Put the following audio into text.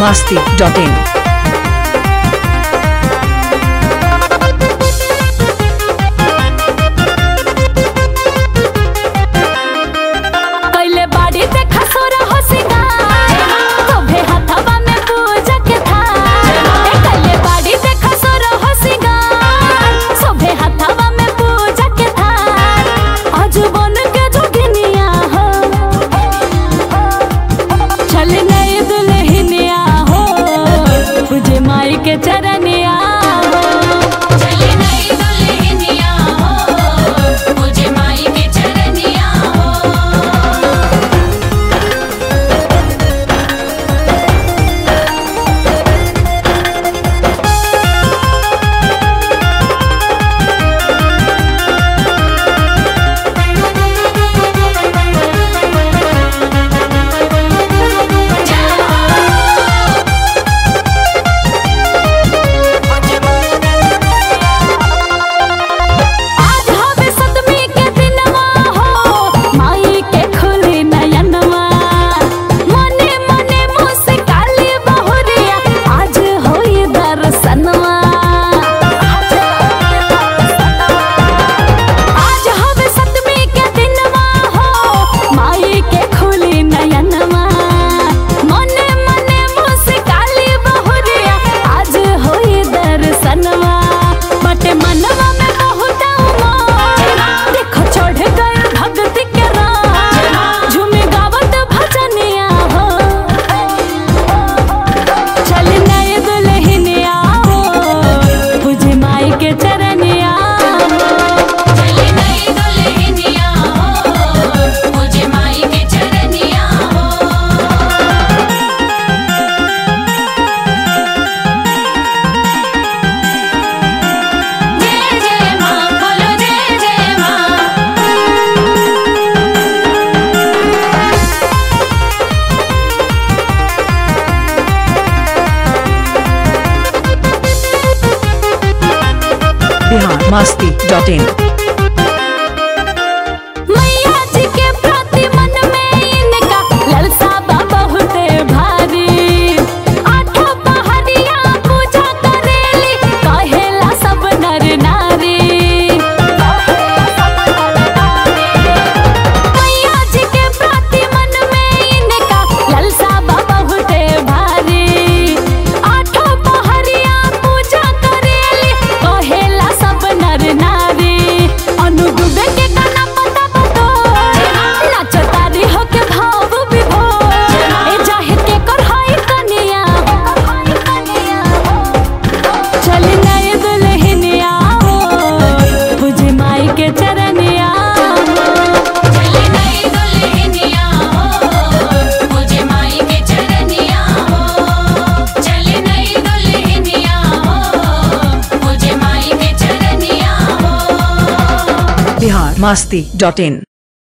biharmasti.in। के चरनिया हो चले नई दुल्हनिया हो मुझे माई के चरनिया हो। biharmasti.in। मैया जी के प्रति मन में इनका ललसा बहुत भारी आठों पहरिया पूजा करेली कहेला सब नर नारी। मैया जी के प्रति मन में इनका ललसा बहुत भारी आठों पहरिया पूजा करेली कहेला सब नर नारी। अनुडूबे के गाना पता बतो नाचो तारी हो के भाव विभोर ए जाहे के कर हाय कनिया चली नई दुल्हनिया हो पूजे माई के चरनिया चली नई दुल्हनिया हो पूजे माई के चरनिया हो चली नई दुल्हनिया हो पूजे माई के चरनिया हो। biharmasti.in।